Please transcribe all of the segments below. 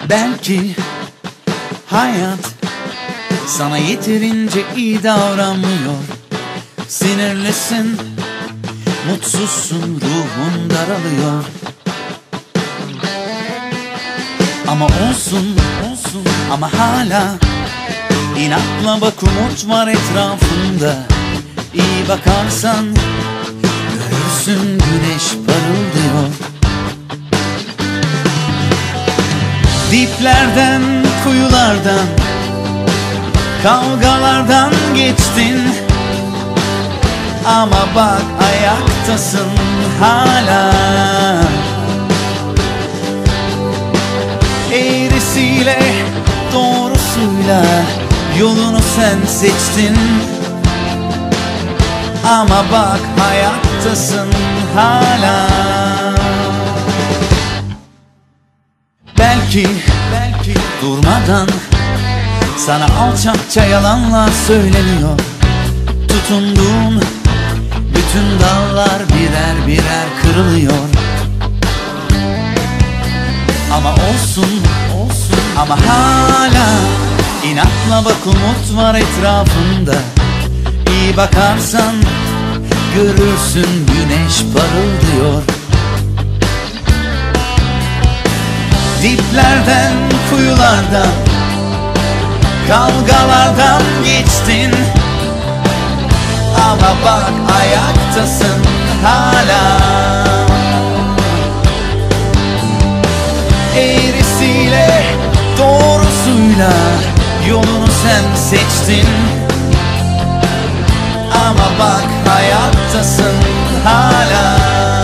Belki hayat sana yeterince iyi davranmıyor. Sinirlisin, mutsuzsun, ruhun daralıyor. Ama olsun, ama hala inatla bak, umut var etrafında. İyi bakarsan görürsün, güneş parıldıyor. Diplerden, kuyulardan, kavgalardan geçtin. Ama bak ayaktasın hala. Eğrisiyle doğrusuyla yolunu sen seçtin. Ama bak hayattasın hala. Belki durmadan sana alçakça yalanlar söyleniyor. Tutunduğun bütün dallar birer birer kırılıyor. Ama olsun, ama hala inatla bak, umut var etrafında. İyi bakarsan görürsün, güneş parıldıyor. Diplerden, kuyulardan, kavgalardan geçtin. Ama bak ayaktasın hala. Eğrisiyle doğrusuyla yolunu sen seçtin. Ama bak hayattasın hala.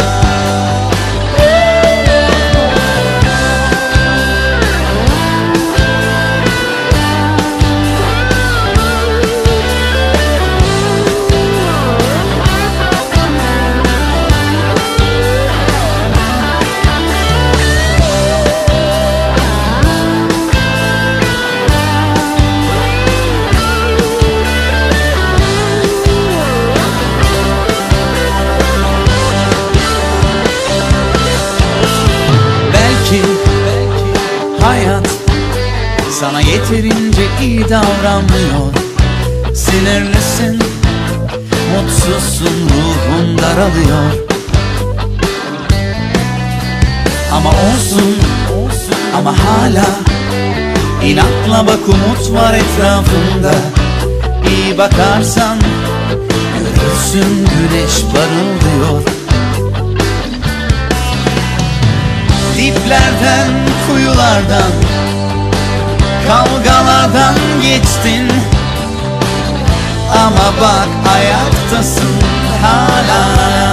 Hayat sana yeterince iyi davranmıyor. Sinirlisin, mutsuzsun, ruhun daralıyor. Ama olsun, ama hala inatla bak, umut var etrafında. İyi bakarsan görürsün, güneş parıldıyor. Diplerden, kuyulardan, kavgalardan geçtin. Ama bak ayaktasın hala.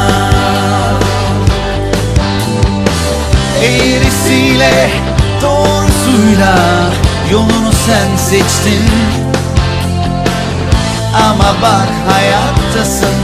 Eğrisiyle doğrusuyla yolunu sen seçtin. Ama bak hayattasın